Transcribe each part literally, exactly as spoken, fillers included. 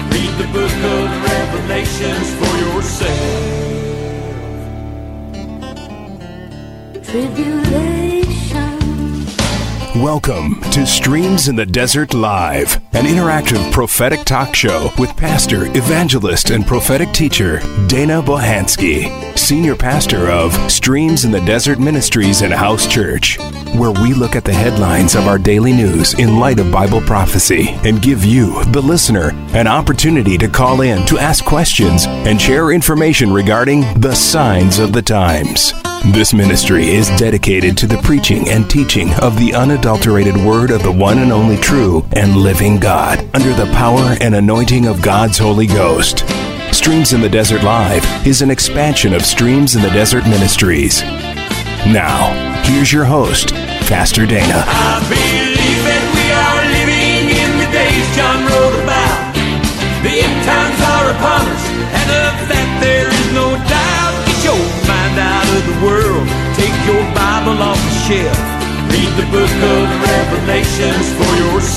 Read the book of Revelations for yourself. Tribulation. Welcome to Streams in the Desert Live, an interactive prophetic talk show with pastor, evangelist, and prophetic teacher Dana Bohansky, senior pastor of Streams in the Desert Ministries and House Church, where we look at the headlines of our daily news in light of Bible prophecy and give you, the listener, an opportunity to call in to ask questions and share information regarding the signs of the times. This ministry is dedicated to the preaching and teaching of the unadulterated word of the one and only true and living God, under the power and anointing of God's Holy Ghost. Streams in the Desert Live is an expansion of Streams in the Desert Ministries. Now, here's your host, Pastor Dana. I believe that we are living in the days John wrote about. The end times are upon us, and of that there is no doubt. Get your mind out of the world, take your Bible off the shelf. Read the book of Revelations for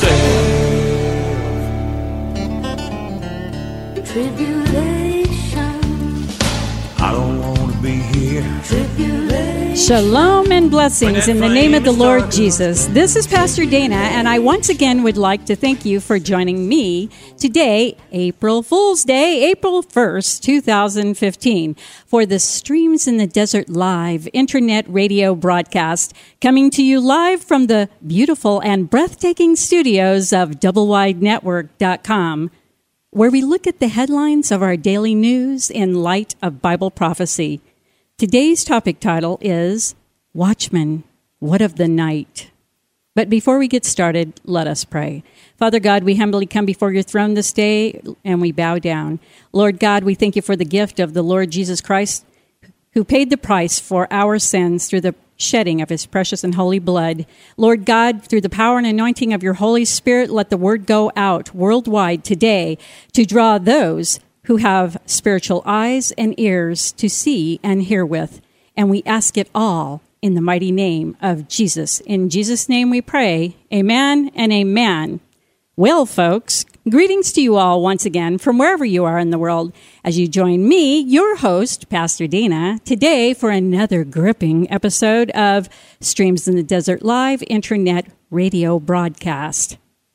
yourself. Tribulation. I don't want to be here. Tribulation. Shalom and blessings in the name of the Lord Jesus. This is Pastor Dana, and I once again would like to thank you for joining me today, April Fool's Day, April first, twenty fifteen, for the Streams in the Desert Live internet radio broadcast, coming to you live from the beautiful and breathtaking studios of double wide network dot com, where we look at the headlines of our daily news in light of Bible prophecy. Today's topic title is Watchman, What of the Night? But before we get started, let us pray. Father God, we humbly come before your throne this day and we bow down. Lord God, we thank you for the gift of the Lord Jesus Christ, who paid the price for our sins through the shedding of his precious and holy blood. Lord God, through the power and anointing of your Holy Spirit, let the word go out worldwide today to draw those who have spiritual eyes and ears to see and hear with. And we ask it all in the mighty name of Jesus. In Jesus' name we pray, amen and amen. Well, folks, greetings to you all once again from wherever you are in the world as you join me, your host, Pastor Dana, today for another gripping episode of Streams in the Desert Live internet radio broadcast.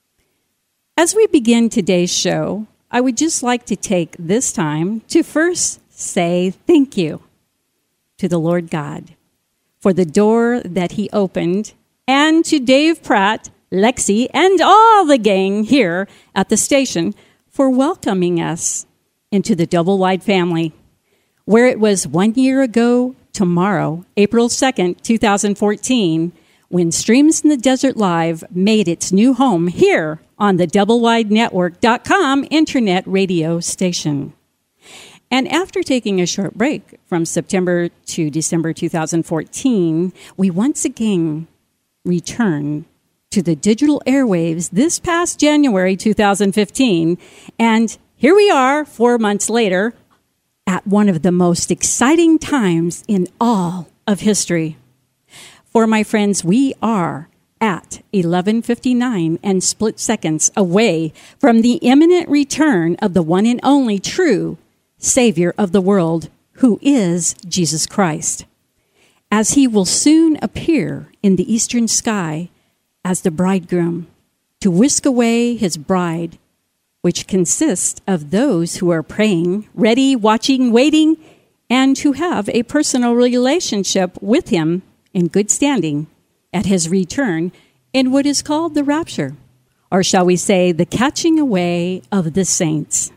As we begin today's show, I would just like to take this time to first say thank you to the Lord God for the door that he opened, and to Dave Pratt, Lexi, and all the gang here at the station for welcoming us into the Double Wide family, where it was one year ago tomorrow, April second, twenty fourteen, when Streams in the Desert Live made its new home here on the double wide network dot com internet radio station. And after taking a short break from September to December twenty fourteen, we once again returned to the digital airwaves this past January twenty fifteen. And here we are, four months later, at one of the most exciting times in all of history. For my friends, we are at eleven fifty-nine and split seconds away from the imminent return of the one and only true Savior of the world, who is Jesus Christ, as he will soon appear in the eastern sky as the bridegroom to whisk away his bride, which consists of those who are praying, ready, watching, waiting, and who have a personal relationship with him in good standing at his return in what is called the rapture, or shall we say the catching away of the saints.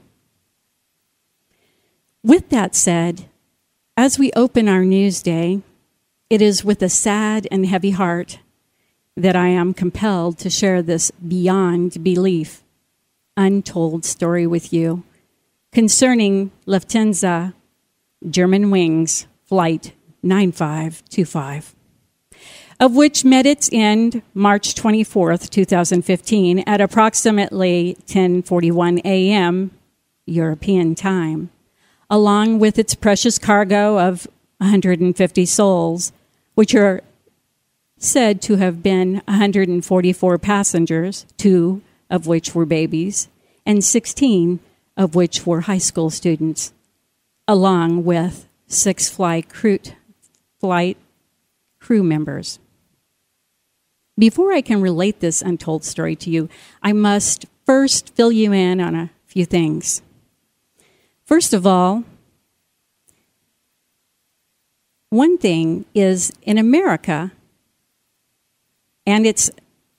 With that said, as we open our news day, it is with a sad and heavy heart that I am compelled to share this beyond belief, untold story with you concerning Lufthansa Germanwings Flight nine five two five. Of which met its end March twenty-fourth, twenty fifteen at approximately ten forty-one a.m. European time, along with its precious cargo of one hundred fifty souls, which are said to have been one hundred forty-four passengers, two of which were babies, and sixteen of which were high school students, along with six flight crew, flight crew members. Before I can relate this untold story to you, I must first fill you in on a few things. First of all, one thing is in America and its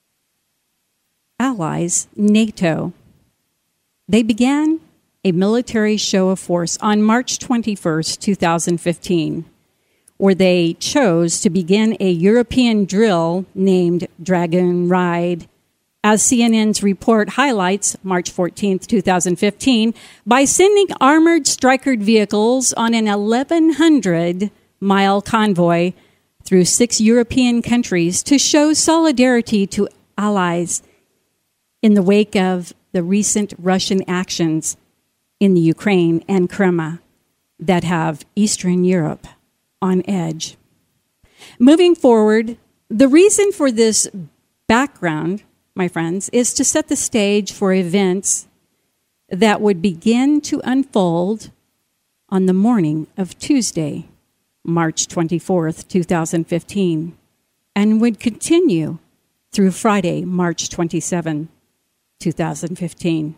allies, NATO, they began a military show of force on March twenty-first, twenty fifteen, where they chose to begin a European drill named Dragon Ride, as C N N's report highlights, March fourteenth, twenty fifteen, by sending armored Stryker vehicles on an eleven hundred mile convoy through six European countries to show solidarity to allies in the wake of the recent Russian actions in the Ukraine and Crimea that have Eastern Europe on edge. Moving forward, the reason for this background, my friends, is to set the stage for events that would begin to unfold on the morning of Tuesday, March twenty-fourth, twenty fifteen, and would continue through Friday, March twenty-seventh, twenty fifteen,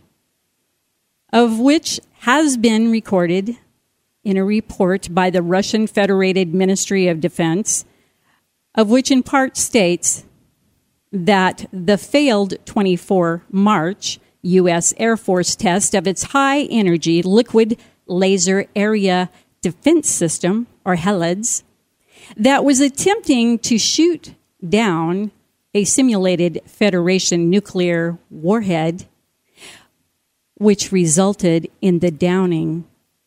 of which has been recorded in a report by the Russian Federated Ministry of Defense, of which in part states that the failed twenty-four March U S Air Force test of its high-energy liquid laser area defense system, or HELADS, that was attempting to shoot down a simulated Federation nuclear warhead, which resulted in the downing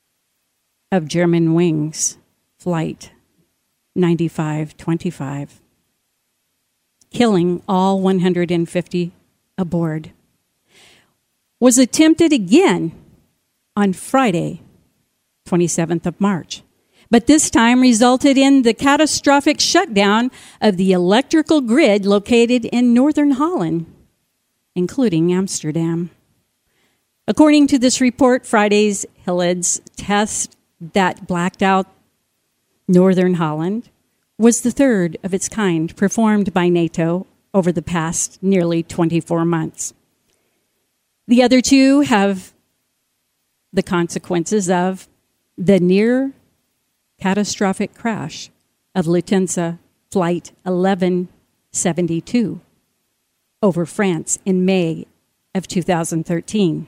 of Germanwings Flight ninety-five twenty-five, killing all one hundred fifty aboard, was attempted again on Friday, twenty-seventh of March, but this time resulted in the catastrophic shutdown of the electrical grid located in northern Holland, including Amsterdam. According to this report, Friday's HELADS test that blacked out northern Holland was the third of its kind performed by NATO over the past nearly twenty-four months. The other two have the consequences of the near catastrophic crash of Lufthansa Flight eleven seventy-two over France in May of two thousand thirteen,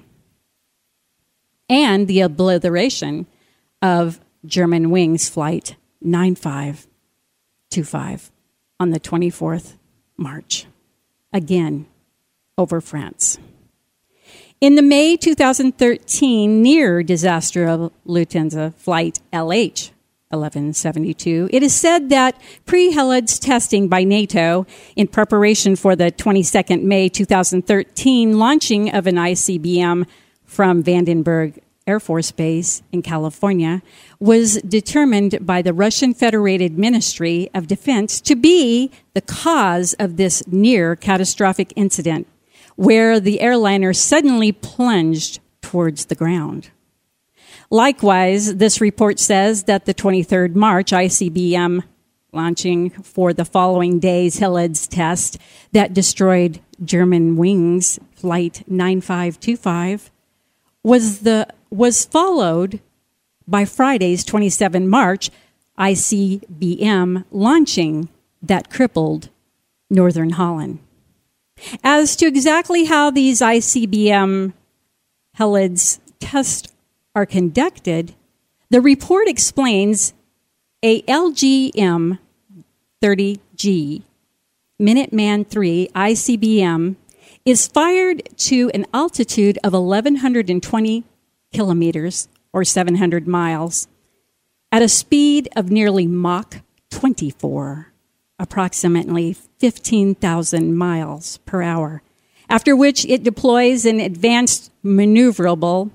and the obliteration of Germanwings Flight ninety-five twenty-five on the twenty-fourth of March, again over France. In the May two thousand thirteen near disaster of Lufthansa Flight L H eleven seventy-two, it is said that pre-HELADS testing by NATO in preparation for the twenty-second of May two thousand thirteen launching of an I C B M from Vandenberg Air Force Base in California was determined by the Russian Federated Ministry of Defense to be the cause of this near catastrophic incident, where the airliner suddenly plunged towards the ground. Likewise, this report says that the twenty-third of March I C B M launching for the following day's HELADS test that destroyed Germanwings Flight ninety-five twenty-five was the was followed by Friday's twenty-seventh of March I C B M launching that crippled northern Holland. As to exactly how these I C B M HELADS tests are conducted, the report explains a L G M thirty G Minuteman three I C B M is fired to an altitude of eleven twenty kilometers or seven hundred miles at a speed of nearly Mach twenty-four, approximately fifteen thousand miles per hour, after which it deploys an advanced maneuverable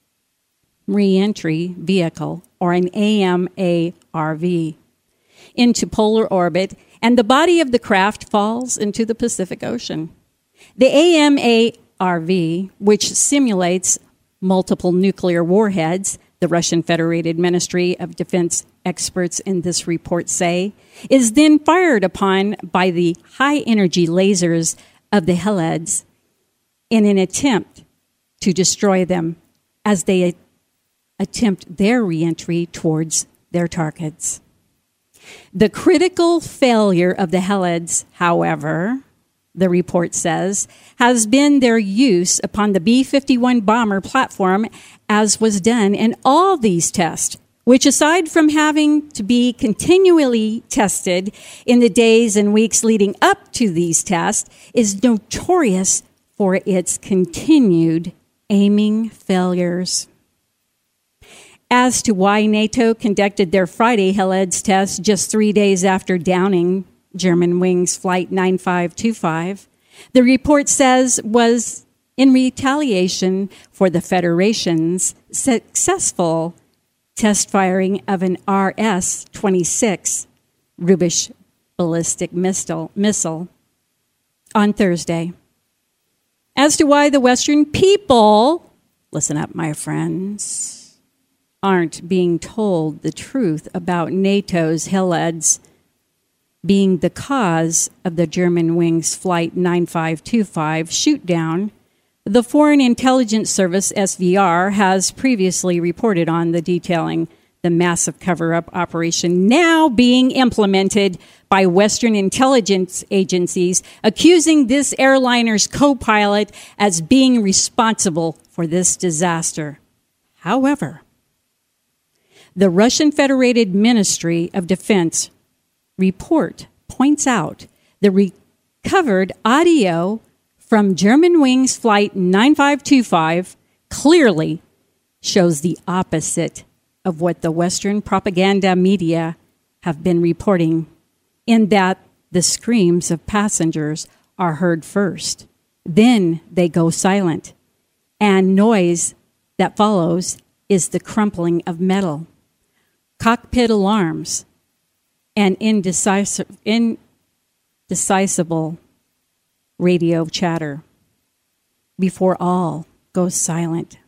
re-entry vehicle, or an A M A R V, into polar orbit, and the body of the craft falls into the Pacific Ocean. The A M A R V, which simulates multiple nuclear warheads, the Russian Federated Ministry of Defense experts in this report say, is then fired upon by the high-energy lasers of the Helids in an attempt to destroy them as they a- attempt their reentry towards their targets. The critical failure of the Helids, however, the report says, has been their use upon the B fifty-one bomber platform, as was done in all these tests, which, aside from having to be continually tested in the days and weeks leading up to these tests, is notorious for its continued aiming failures. As to why NATO conducted their Friday Helids test just three days after downing Germanwings Flight nine five two five, the report says was in retaliation for the Federation's successful test firing of an R S twenty-six Rubish ballistic missile, missile on Thursday. As to why the Western people, listen up, my friends, aren't being told the truth about NATO's Helids being the cause of the Germanwings Flight nine five two five shoot-down, the Foreign Intelligence Service, S V R, has previously reported on the detailing the massive cover-up operation now being implemented by Western intelligence agencies, accusing this airliner's co-pilot as being responsible for this disaster. However, the Russian Federated Ministry of Defense report points out the recovered audio from Germanwings Flight nine five two five clearly shows the opposite of what the Western propaganda media have been reporting, in that the screams of passengers are heard first. Then they go silent, and noise that follows is the crumpling of metal, cockpit alarms, and indecisive, indecisible radio chatter before all goes silent.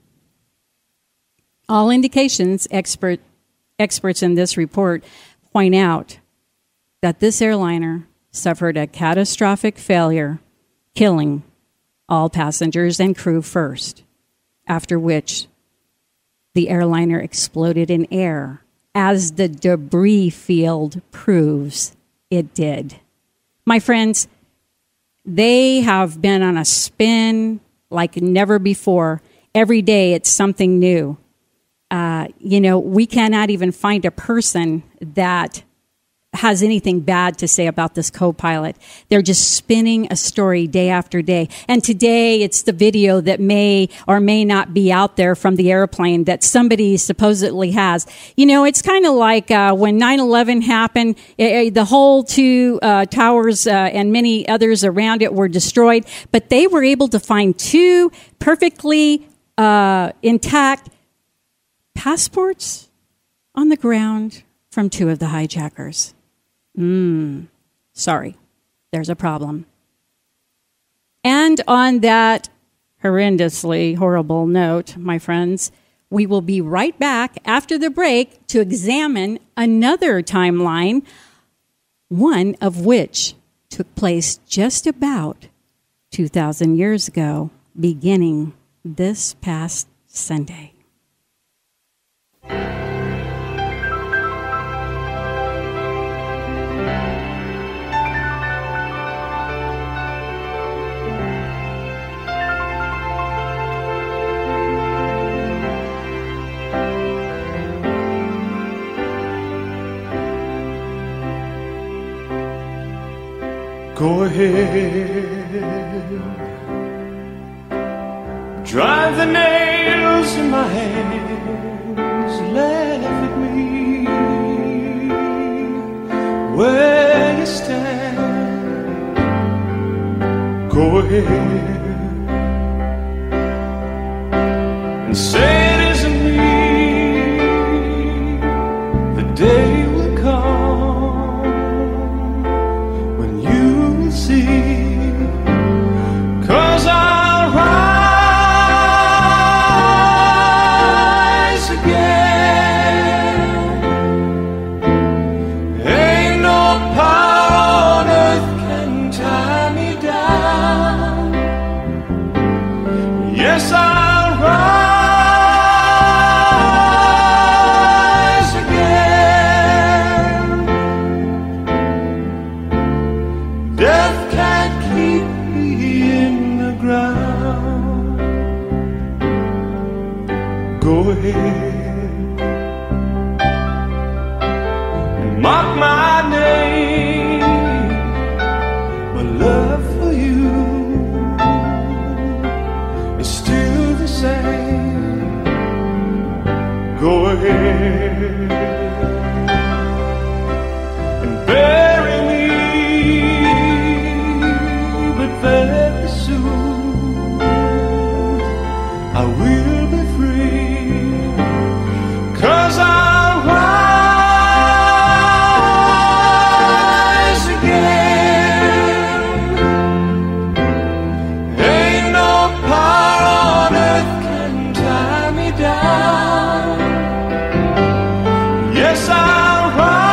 All indications, expert, experts in this report point out that this airliner suffered a catastrophic failure, killing all passengers and crew first, after which the airliner exploded in air, as the debris field proves it did. My friends, they have been on a spin like never before. Every day it's something new. Uh, you know, we cannot even find a person that has anything bad to say about this co-pilot. They're just spinning a story day after day. And today it's the video that may or may not be out there from the airplane that somebody supposedly has. You know, it's kind of like uh, when nine eleven happened, it, the whole two uh, towers uh, and many others around it were destroyed, but they were able to find two perfectly uh, intact passports on the ground from two of the hijackers. Hmm, sorry, there's a problem. And on that horrendously horrible note, my friends, we will be right back after the break to examine another timeline, one of which took place just about two thousand years ago, beginning this past Sunday. Go ahead, drive the nails in my hands, laugh at me where you stand. Go ahead and say it isn't me. The day will come see, 'cause I'll ride Go ahead and mark my name. My love for you is still the same. Go ahead and bury me, but very soon I will be free, 'cause I'll rise again. Ain't no power on earth can tie me down. Yes, I'll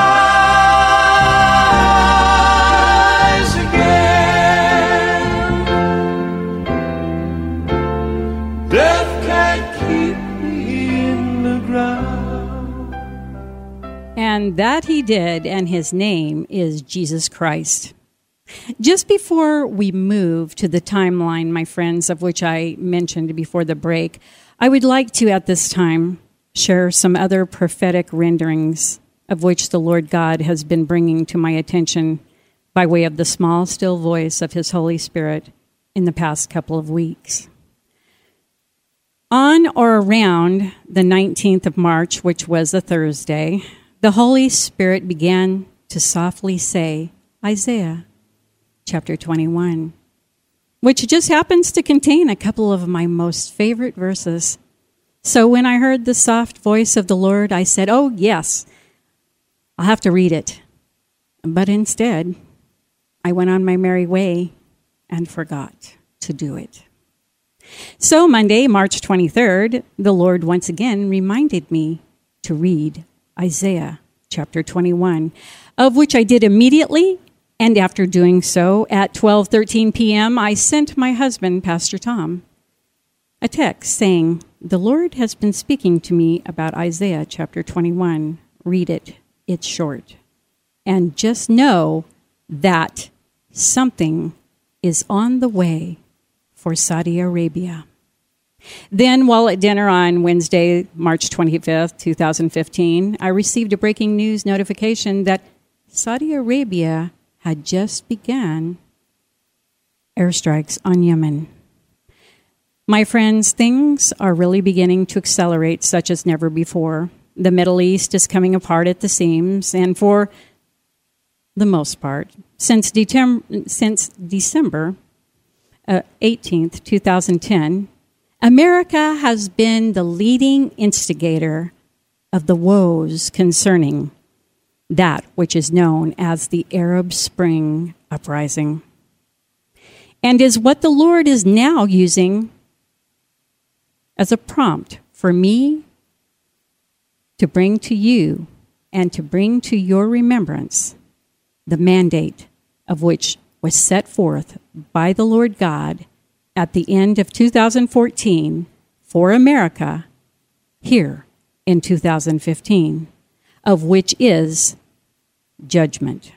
rise again. Death can't keep me in the ground. And that he did, and his name is Jesus Christ. Just before we move to the timeline, my friends, of which I mentioned before the break, I would like to, at this time, share some other prophetic renderings of which the Lord God has been bringing to my attention by way of the small, still voice of his Holy Spirit in the past couple of weeks. On or around the nineteenth of March, which was a Thursday, the Holy Spirit began to softly say, Isaiah chapter twenty-one, which just happens to contain a couple of my most favorite verses. So when I heard the soft voice of the Lord, I said, oh, yes, I'll have to read it. But instead, I went on my merry way and forgot to do it. So Monday, March twenty-third, the Lord once again reminded me to read Isaiah chapter twenty-one, of which I did immediately. And after doing so, at twelve thirteen p.m., I sent my husband, Pastor Tom, a text saying, the Lord has been speaking to me about Isaiah chapter twenty-one. Read it. It's short. And just know that something is on the way for Saudi Arabia. Then, while at dinner on Wednesday, March twenty-fifth, twenty fifteen, I received a breaking news notification that Saudi Arabia had just begun airstrikes on Yemen. My friends, things are really beginning to accelerate such as never before. The Middle East is coming apart at the seams, and for the most part, since, Decem- since December uh, eighteenth, twenty ten, America has been the leading instigator of the woes concerning that which is known as the Arab Spring uprising, and is what the Lord is now using as a prompt for me to bring to you and to bring to your remembrance the mandate of which was set forth by the Lord God at the end of two thousand fourteen for America here in two thousand fifteen, of which is judgment.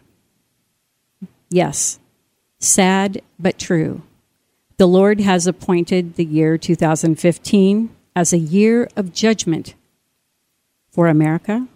Yes, sad but true. The Lord has appointed the year two thousand fifteen as a year of judgment for America,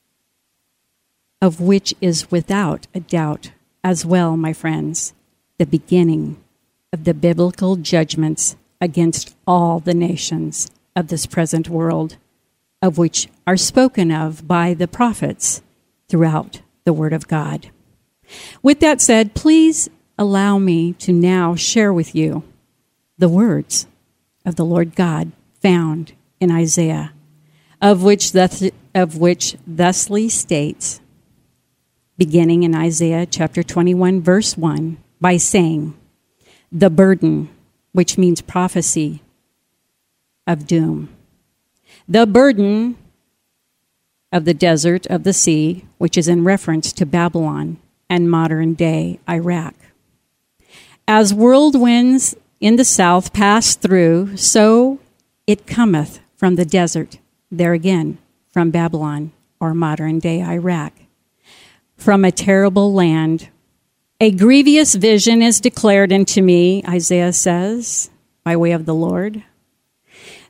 of which is without a doubt as well, my friends, the beginning of the biblical judgments against all the nations of this present world, of which are spoken of by the prophets throughout the Word of God. With that said, please allow me to now share with you the words of the Lord God found in Isaiah, of which thus, of which thusly states, beginning in Isaiah chapter twenty-one, verse one, by saying, the burden, which means prophecy of doom. The burden of the desert of the sea, which is in reference to Babylon and modern-day Iraq. As whirlwinds in the south pass through, so it cometh from the desert, there again, from Babylon or modern-day Iraq, from a terrible land. A grievous vision is declared unto me, Isaiah says, by way of the Lord.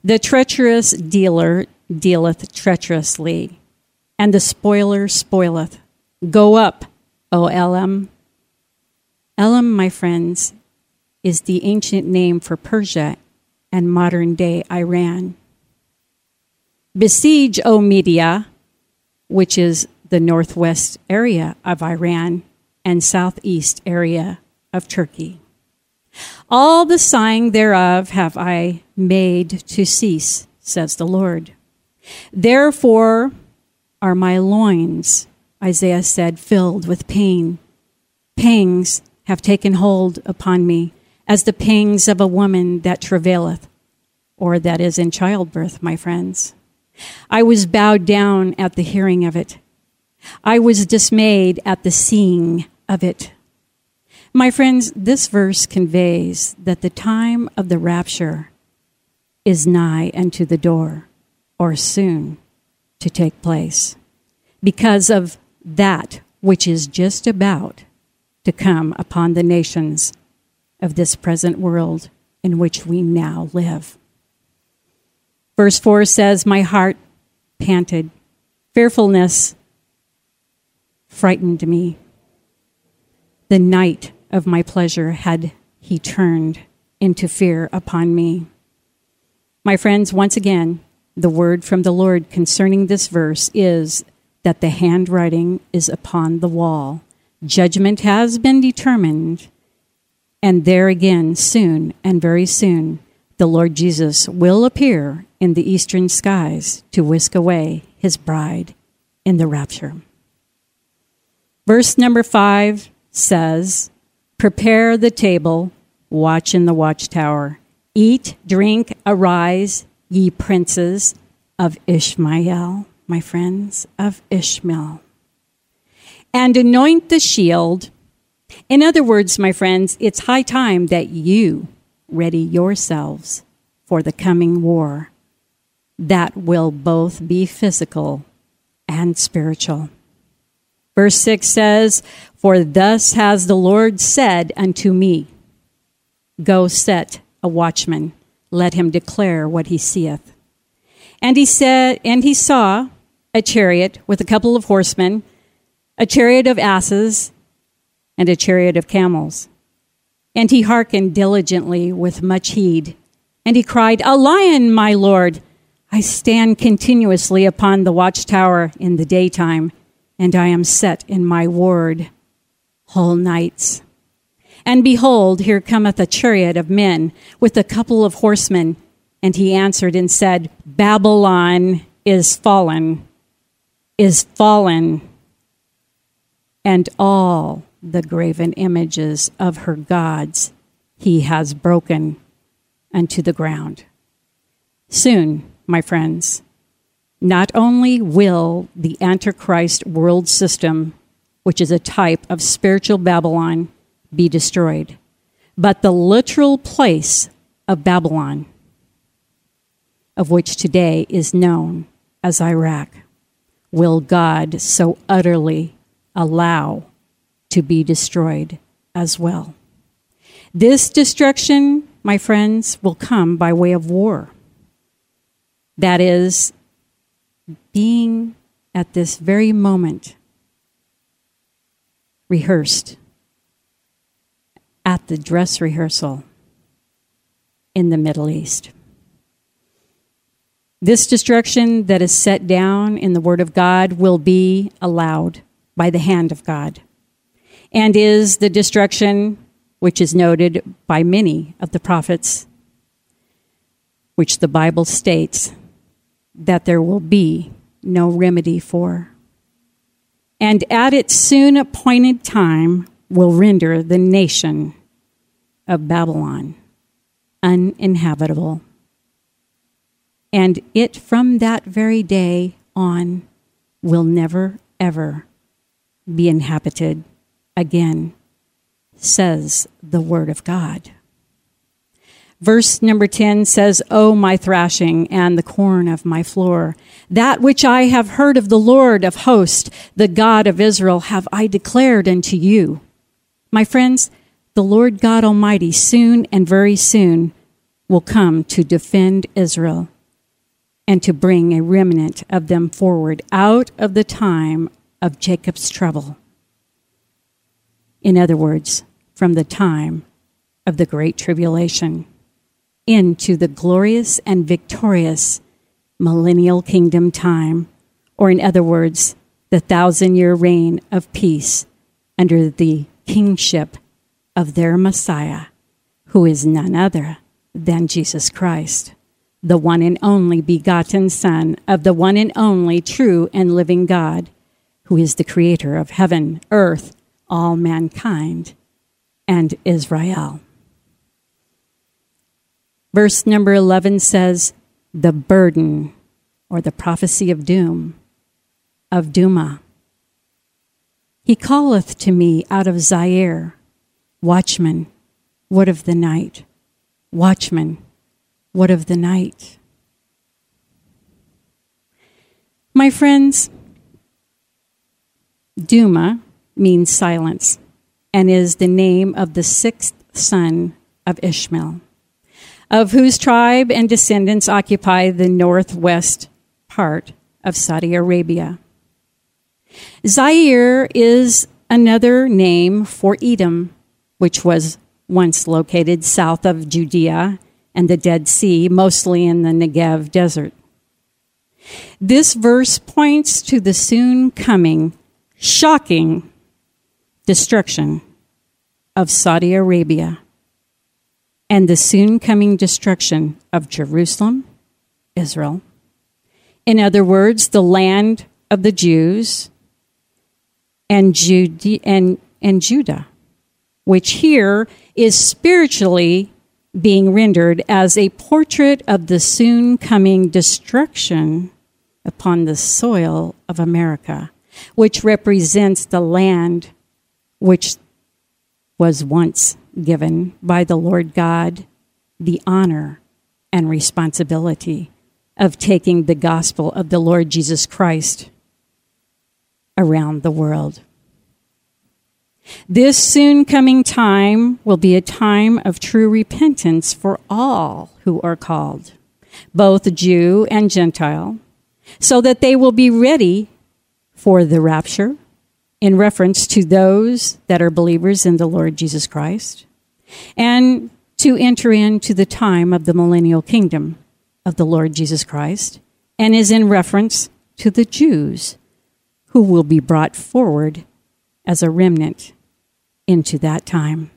The treacherous dealer dealeth treacherously, and the spoiler spoileth. Go up, O Elam. Elam, my friends, is the ancient name for Persia and modern-day Iran. Besiege, O Media, which is the northwest area of Iran and southeast area of Turkey. All the sighing thereof have I made to cease, says the Lord. Therefore are my loins, Isaiah said, filled with pain. Pangs have taken hold upon me, as the pangs of a woman that travaileth, or that is in childbirth, my friends. I was bowed down at the hearing of it. I was dismayed at the seeing of it. My friends, this verse conveys that the time of the rapture is nigh unto the door, or soon to take place, because of that which is just about to come upon the nations of this present world in which we now live. Verse four says, my heart panted, fearfulness frightened me. The night of my pleasure had he turned into fear upon me. My friends, once again, the word from the Lord concerning this verse is that the handwriting is upon the wall. Judgment has been determined, and there again, soon and very soon, the Lord Jesus will appear in the eastern skies to whisk away his bride in the rapture. Verse number five says, prepare the table, watch in the watchtower. Eat, drink, arise, ye princes of Ishmael, my friends, of Ishmael. And anoint the shield. In other words, my friends, it's high time that you ready yourselves for the coming war that will both be physical and spiritual. Verse six says, for thus has the Lord said unto me, go set a watchman, let him declare what he seeth. And he said, and he saw a chariot with a couple of horsemen, a chariot of asses, and a chariot of camels. And he hearkened diligently with much heed. And he cried, a lion, my Lord! I stand continuously upon the watchtower in the daytime, and I am set in my ward whole nights. And behold, here cometh a chariot of men with a couple of horsemen. And he answered and said, Babylon is fallen, is fallen, and all the graven images of her gods he has broken unto the ground. Soon, my friends, not only will the Antichrist world system, which is a type of spiritual Babylon, be destroyed, but the literal place of Babylon, of which today is known as Iraq, will God so utterly allow to be destroyed as well. This destruction, my friends, will come by way of war. That is, being at this very moment rehearsed at the dress rehearsal in the Middle East. This destruction that is set down in the Word of God will be allowed by the hand of God, and is the destruction which is noted by many of the prophets, which the Bible states that there will be no remedy for. And at its soon appointed time will render the nation of Babylon uninhabitable. And it from that very day on will never, ever be inhabited again, says the Word of God. Verse number ten says, O my thrashing and the corn of my floor, that which I have heard of the Lord of hosts, the God of Israel, have I declared unto you. My friends, the Lord God Almighty soon and very soon will come to defend Israel and to bring a remnant of them forward out of the time of Jacob's trouble. In other words, from the time of the Great Tribulation into the glorious and victorious millennial kingdom time, or in other words, the thousand-year reign of peace under the kingship of their Messiah, who is none other than Jesus Christ, the one and only begotten Son of the one and only true and living God, who is the creator of heaven, earth, all mankind, and Israel. Verse number eleven says, the burden, or the prophecy of doom, of Duma. He calleth to me out of Zaire, watchman, what of the night? Watchman, what of the night? My friends, Duma means silence and is the name of the sixth son of Ishmael, of whose tribe and descendants occupy the northwest part of Saudi Arabia. Zaire is another name for Edom, which was once located south of Judea and the Dead Sea, mostly in the Negev desert. This verse points to the soon coming, shocking destruction of Saudi Arabia and the soon coming destruction of Jerusalem, Israel. In other words, the land of the Jews and, Jude- and, and Judah, which here is spiritually being rendered as a portrait of the soon coming destruction upon the soil of America, which represents the land which was once given by the Lord God the honor and responsibility of taking the gospel of the Lord Jesus Christ around the world. This soon coming time will be a time of true repentance for all who are called, both Jew and Gentile, so that they will be ready for the rapture, in reference to those that are believers in the Lord Jesus Christ, and to enter into the time of the millennial kingdom of the Lord Jesus Christ, and is in reference to the Jews who will be brought forward as a remnant into that time,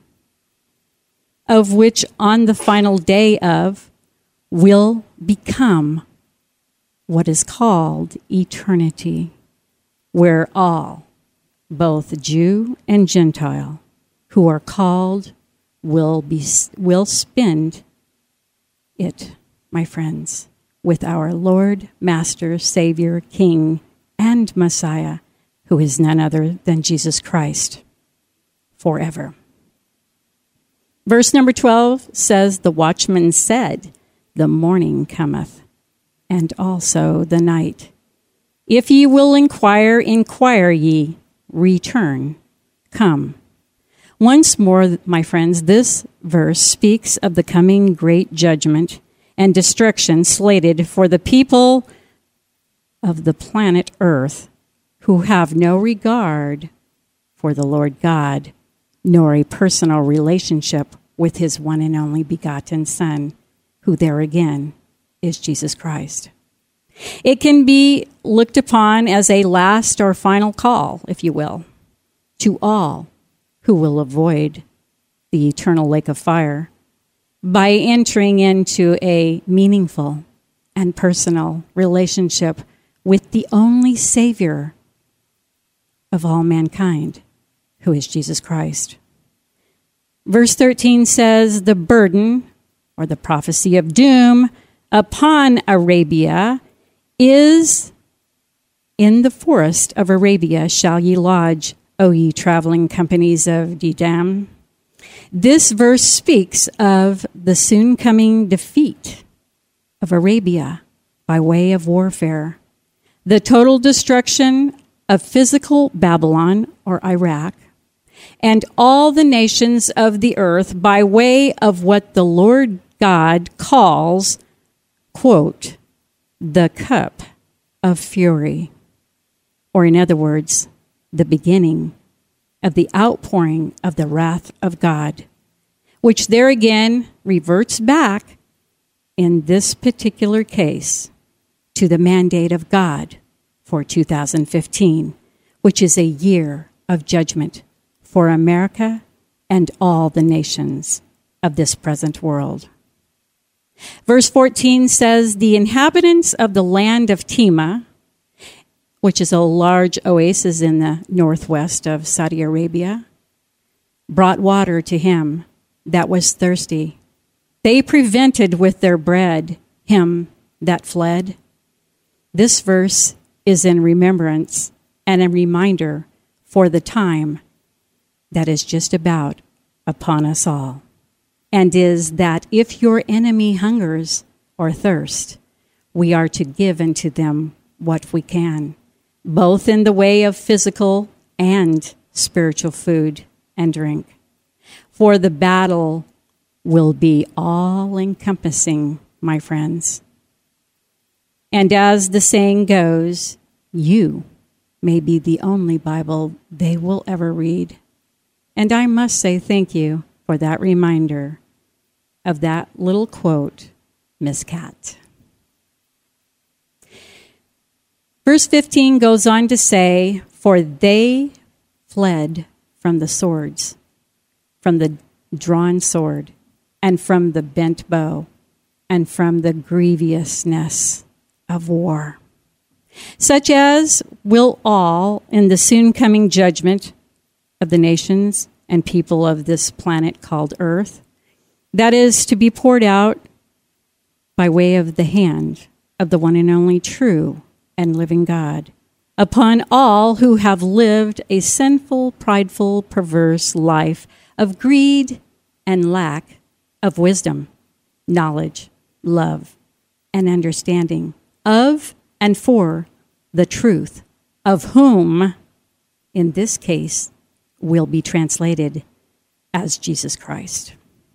of which on the final day of will become what is called eternity, where all, both Jew and Gentile, who are called will be will spend it, my friends, with our Lord, Master, Savior, King, and Messiah, who is none other than Jesus Christ, forever. Verse number twelve says, the watchman said, the morning cometh, and also the night. If ye will inquire, inquire ye, return, come. Once more, my friends, this verse speaks of the coming great judgment and destruction slated for the people of the planet Earth who have no regard for the Lord God, nor a personal relationship with his one and only begotten Son, who there again is Jesus Christ. It can be looked upon as a last or final call, if you will, to all who will avoid the eternal lake of fire by entering into a meaningful and personal relationship with the only Savior of all mankind, who is Jesus Christ. Verse thirteen says, the burden, or the prophecy of doom, upon Arabia is, in the forest of Arabia shall ye lodge, O ye traveling companies of Dedam. This verse speaks of the soon coming defeat of Arabia by way of warfare, the total destruction of physical Babylon or Iraq, and all the nations of the earth by way of what the Lord God calls, quote, the cup of fury, or in other words, the beginning of the outpouring of the wrath of God, which there again reverts back in this particular case to the mandate of God for two thousand fifteen, which is a year of judgment for America and all the nations of this present world. Verse fourteen says, the inhabitants of the land of Tema, which is a large oasis in the northwest of Saudi Arabia, brought water to him that was thirsty. They prevented with their bread him that fled. This verse is in remembrance and a reminder for the time that is just about upon us all, and is that if your enemy hungers or thirst, we are to give unto them what we can, both in the way of physical and spiritual food and drink. For the battle will be all-encompassing, my friends. And as the saying goes, you may be the only Bible they will ever read. And I must say thank you for that reminder of that little quote, Miss Cat. Verse fifteen goes on to say, for they fled from the swords, from the drawn sword, and from the bent bow, and from the grievousness of war, such as will all in the soon coming judgment of the nations and people of this planet called Earth, that is to be poured out by way of the hand of the one and only true and living God, upon all who have lived a sinful, prideful, perverse life of greed and lack of wisdom, knowledge, love, and understanding of and for the truth, of whom, in this case, will be translated as Jesus Christ.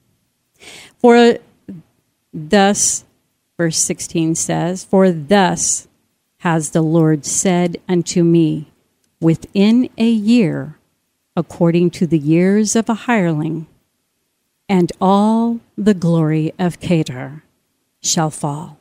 For thus, verse sixteen says, for thus has the Lord said unto me, within a year, according to the years of a hireling, and all the glory of Kedar shall fall,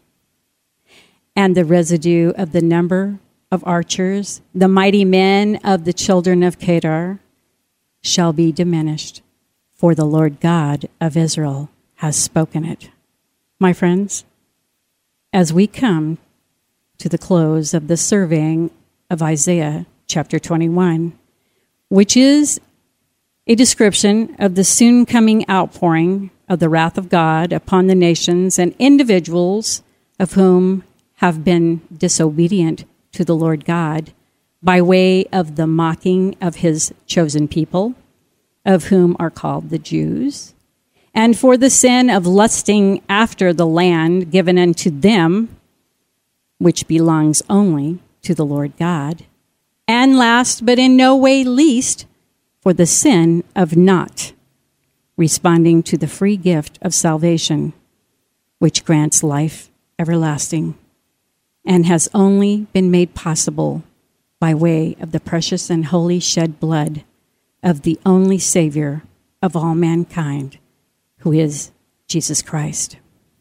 and the residue of the number of archers, the mighty men of the children of Kedar, shall be diminished, for the Lord God of Israel has spoken it. My friends, as we come to the close of the surveying of Isaiah chapter twenty-one, which is a description of the soon coming outpouring of the wrath of God upon the nations and individuals of whom have been disobedient to the Lord God by way of the mocking of his chosen people, of whom are called the Jews, and for the sin of lusting after the land given unto them, which belongs only to the Lord God, and last but in no way least, for the sin of not responding to the free gift of salvation, which grants life everlasting, and has only been made possible by way of the precious and holy shed blood of the only Savior of all mankind, who is Jesus Christ,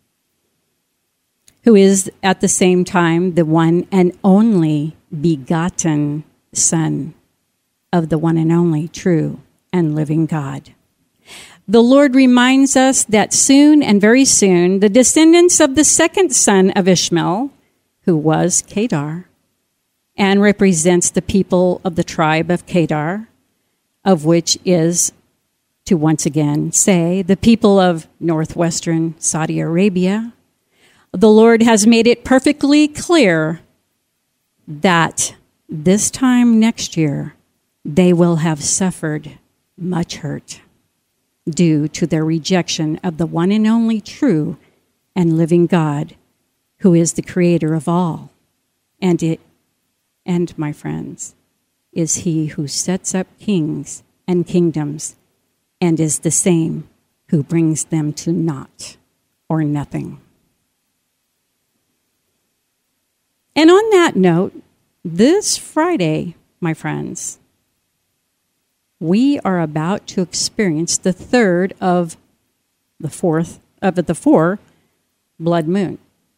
who is at the same time the one and only begotten Son of the one and only true and living God. The Lord reminds us that soon and very soon, the descendants of the second son of Ishmael, who was Kedar, and represents the people of the tribe of Kedar, of which is, to once again say, the people of northwestern Saudi Arabia. The Lord has made it perfectly clear that this time next year, they will have suffered much hurt due to their rejection of the one and only true and living God, who is the creator of all. And it, and my friends, is he who sets up kings and kingdoms, and is the same who brings them to naught or nothing. And on that note, this Friday, my friends, we are about to experience the third of the fourth of the four blood moon,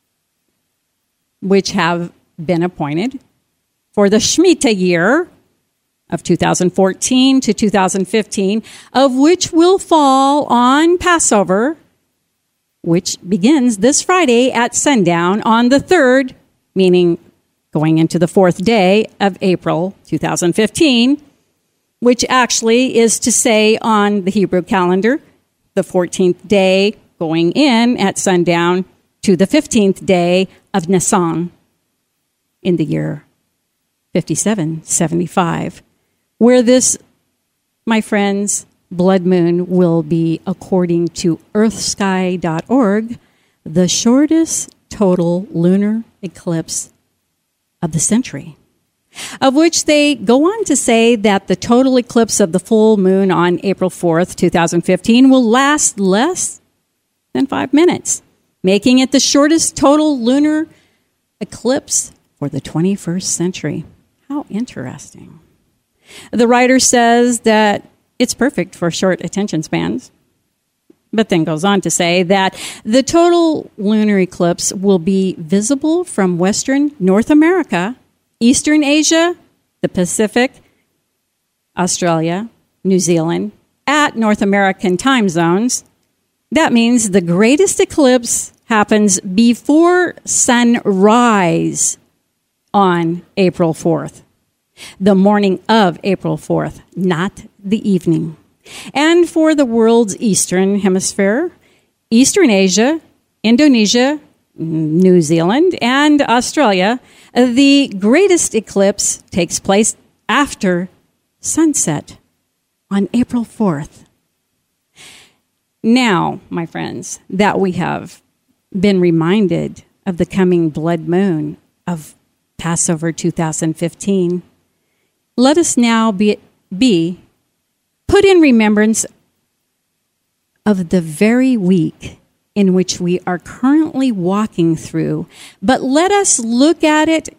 which have been appointed for the Shemitah year of two thousand fourteen to two thousand fifteen, of which will fall on Passover, which begins this Friday at sundown on the third, meaning going into the fourth day of April two thousand fifteen, which actually is to say on the Hebrew calendar, the fourteenth day going in at sundown to the fifteenth day of Nisan in the year fifty-seven seventy-five, where this, my friends, blood moon will be, according to earth sky dot org, the shortest total lunar eclipse of the century, of which they go on to say that the total eclipse of the full moon on April fourth, two thousand fifteen will last less than five minutes, making it the shortest total lunar eclipse for the twenty-first century. How interesting. The writer says that it's perfect for short attention spans, but then goes on to say that the total lunar eclipse will be visible from Western North America, Eastern Asia, the Pacific, Australia, New Zealand, at North American time zones. That means the greatest eclipse happens before sunrise on April fourth, the morning of April fourth, not the evening. And for the world's eastern hemisphere, Eastern Asia, Indonesia, New Zealand, and Australia, the greatest eclipse takes place after sunset on April fourth. Now, my friends, that we have been reminded of the coming blood moon of Passover two thousand fifteen, let us now be, be put in remembrance of the very week in which we are currently walking through, but let us look at it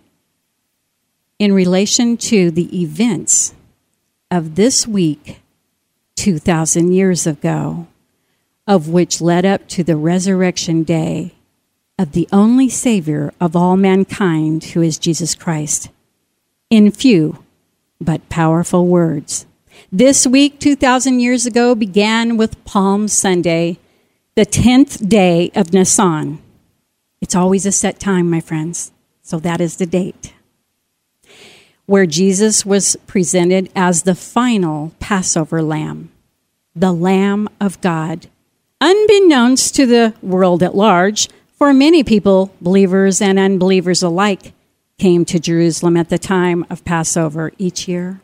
in relation to the events of this week two thousand years ago, of which led up to the resurrection day of the only Savior of all mankind, who is Jesus Christ. In few but powerful words, this week two thousand years ago began with Palm Sunday, the tenth day of Nisan. It's always a set time, my friends, so that is the date, where Jesus was presented as the final Passover lamb, the Lamb of God. Unbeknownst to the world at large, for many people, believers and unbelievers alike, came to Jerusalem at the time of Passover each year.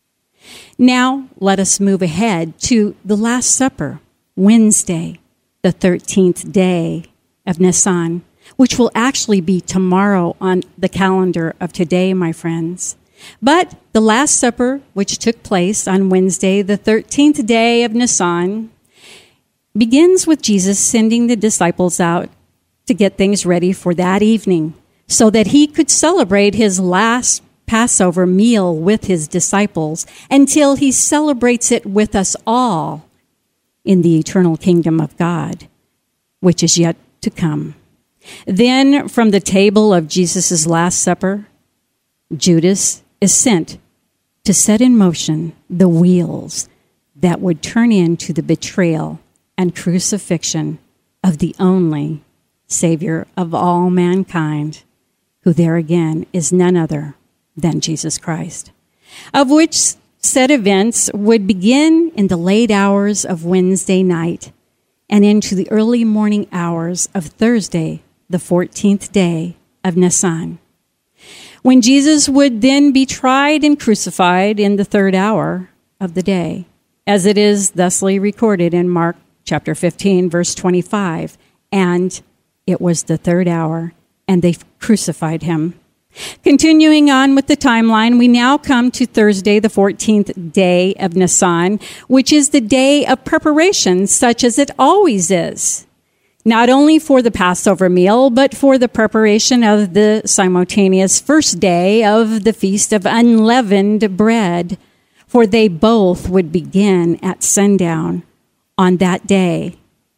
Now, let us move ahead to the Last Supper, Wednesday, the thirteenth day of Nisan, which will actually be tomorrow on the calendar of today, my friends. But the Last Supper, which took place on Wednesday, the thirteenth day of Nisan, begins with Jesus sending the disciples out to get things ready for that evening so that he could celebrate his last Passover meal with his disciples until he celebrates it with us all in the eternal kingdom of God, which is yet to come. Then from the table of Jesus' Last Supper, Judas is sent to set in motion the wheels that would turn into the betrayal and crucifixion of the only Savior of all mankind, who there again is none other than Jesus Christ, of which said events would begin in the late hours of Wednesday night and into the early morning hours of Thursday, the fourteenth day of Nisan, when Jesus would then be tried and crucified in the third hour of the day, as it is thusly recorded in Mark chapter fifteen, verse twenty-five, and it was the third hour, and they crucified him. Continuing on with the timeline, we now come to Thursday, the fourteenth day of Nisan, which is the day of preparation, such as it always is. not only for the Passover meal, but for the preparation of the simultaneous first day of the Feast of Unleavened Bread, for they both would begin at sundown on that day.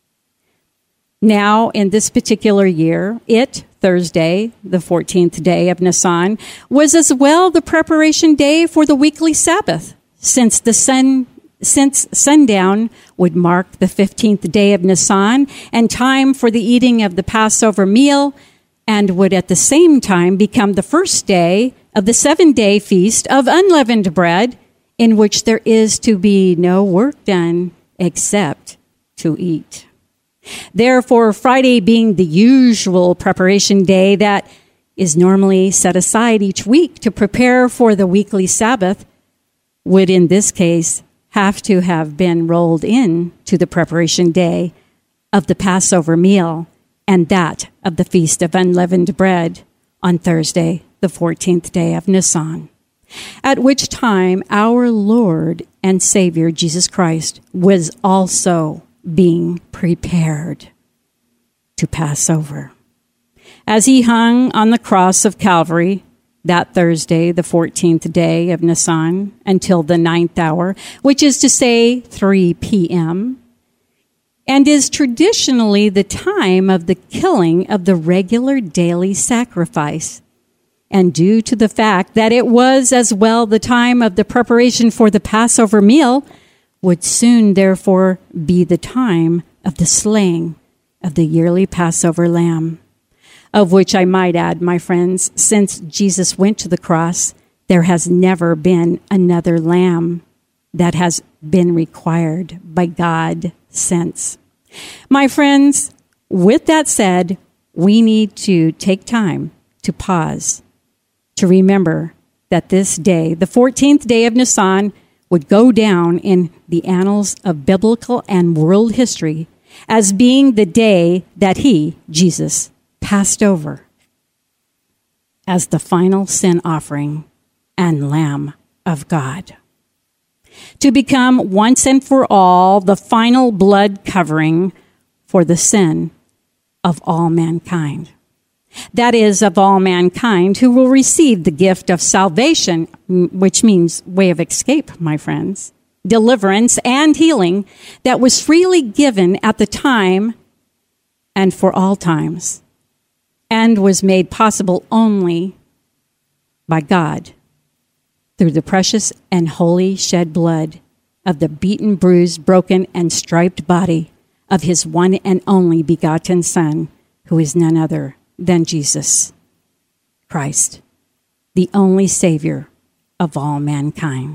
Now, in this particular year, it, Thursday, the fourteenth day of Nisan, was as well the preparation day for the weekly Sabbath, since the sun Since sundown would mark the fifteenth day of Nisan and time for the eating of the Passover meal, and would at the same time become the first day of the seven-day feast of unleavened bread, in which there is to be no work done except to eat. Therefore, Friday being the usual preparation day that is normally set aside each week to prepare for the weekly Sabbath, would in this case have to have been rolled in to the preparation day of the Passover meal and that of the Feast of Unleavened Bread on Thursday, the fourteenth day of Nisan, at which time our Lord and Savior Jesus Christ was also being prepared to pass over. As he hung on the cross of Calvary that Thursday, the fourteenth day of Nisan, until the ninth hour, which is to say three p.m., and is traditionally the time of the killing of the regular daily sacrifice, and due to the fact that it was as well the time of the preparation for the Passover meal, would soon therefore be the time of the slaying of the yearly Passover lamb. Of which I might add, my friends, since Jesus went to the cross, there has never been another lamb that has been required by God since. My friends, with that said, we need to take time to pause, to remember that this day, the fourteenth day of Nisan, would go down in the annals of biblical and world history as being the day that he, Jesus, passed over as the final sin offering and Lamb of God, to become once and for all the final blood covering for the sin of all mankind. That is, of all mankind who will receive the gift of salvation, which means way of escape, my friends, deliverance and healing that was freely given at the time and for all times, and was made possible only by God through the precious and holy shed blood of the beaten, bruised, broken, and striped body of his one and only begotten Son, who is none other than Jesus Christ, the only Savior of all mankind.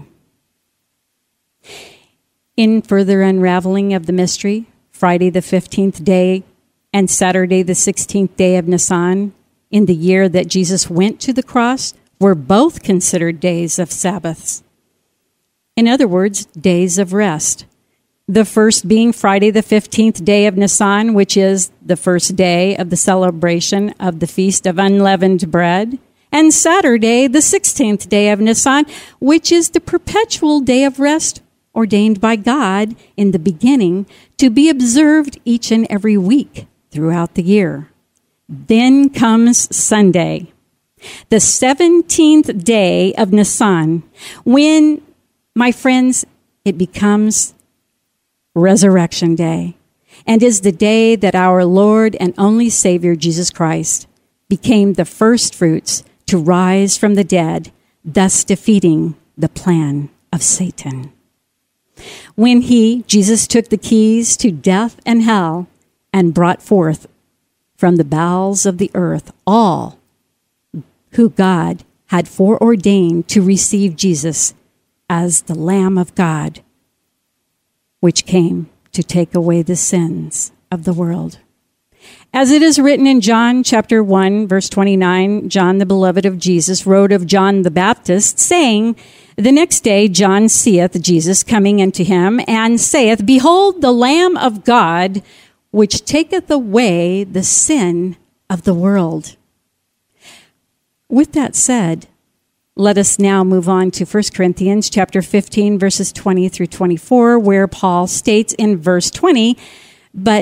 In further unraveling of the mystery, Friday the fifteenth day and Saturday the sixteenth day of Nisan, in the year that Jesus went to the cross, were both considered days of Sabbaths. In other words, days of rest. The first being Friday the fifteenth day of Nisan, which is the first day of the celebration of the Feast of Unleavened Bread, and Saturday the sixteenth day of Nisan, which is the perpetual day of rest ordained by God in the beginning to be observed each and every week throughout the year. Then comes Sunday, the seventeenth day of Nisan, when, my friends, it becomes Resurrection Day, and is the day that our Lord and only Savior Jesus Christ became the first fruits to rise from the dead, thus defeating the plan of Satan. When he, Jesus, took the keys to death and hell and brought forth from the bowels of the earth all who God had foreordained to receive Jesus as the Lamb of God, which came to take away the sins of the world. As it is written in John chapter one, verse twenty-nine, John, the beloved of Jesus, wrote of John the Baptist, saying, "The next day John seeth Jesus coming unto him, and saith, Behold, the Lamb of God, which taketh away the sin of the world." With that said, let us now move on to First Corinthians chapter fifteen, verses twenty through twenty-four, where Paul states in verse twenty, "But